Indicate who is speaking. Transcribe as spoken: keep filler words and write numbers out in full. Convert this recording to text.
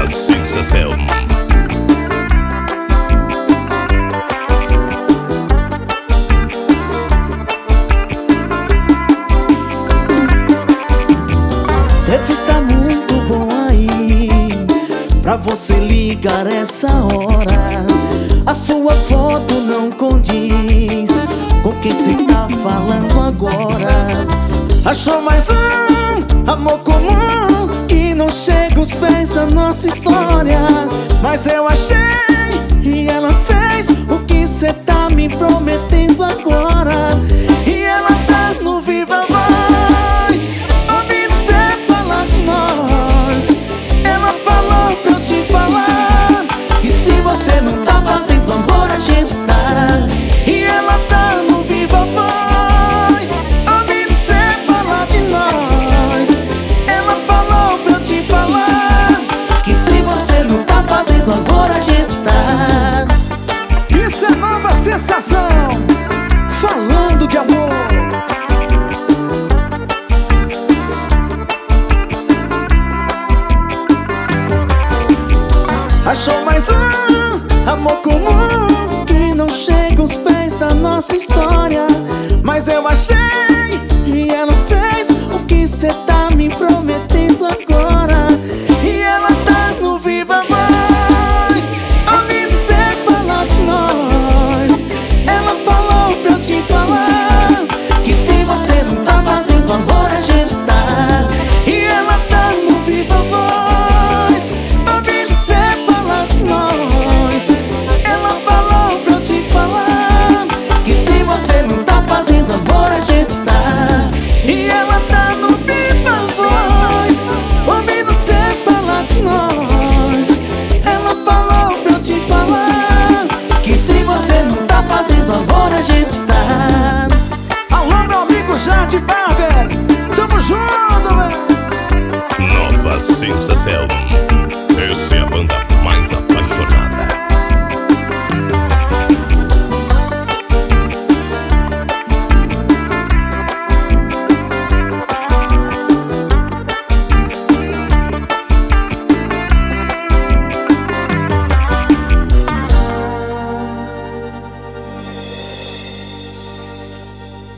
Speaker 1: sensação.
Speaker 2: Deve tá muito bom aí pra você ligar essa hora. A sua foto não condiz com quem cê tá falando agora. Achou mais um amor comum que não chega aos pés da nossa história. Mas eu achei e ela fez o que cê tá me prometendo agora. E ela tá no Viva Voz, ouvindo cê falar de nós. Ela falou pra eu te falar que se você não tá fazendo amor, a gente tá. E ela tá no Viva Voz, ouvindo cê falar de nós. Ela falou pra eu te falar que se você não tá fazendo amor, a gente tá.
Speaker 3: Isso é nova sensação, falando de amor.
Speaker 2: Achou mais um amor comum que não chega aos pés da nossa história. Mas eu achei e ela fez o que cê tá me prometendo agora. E ela tá no Viva Voz, ouvindo cê falar de nós. Ela falou pra eu te falar que se você não tá fazendo amor, a gente tá. E ela tá no Viva Voz, ouvindo cê falar de nós. Ela falou pra eu te falar que se você não tá fazendo amor, a gente tá. E ela tá no Viva Voz, ouvindo cê falar de nós. Ela falou pra eu te falar que se você não tá fazendo amor, a gente tá.
Speaker 3: Alô, meu amigo Jardim Barber, tamo junto, velho.
Speaker 1: Nova sensação.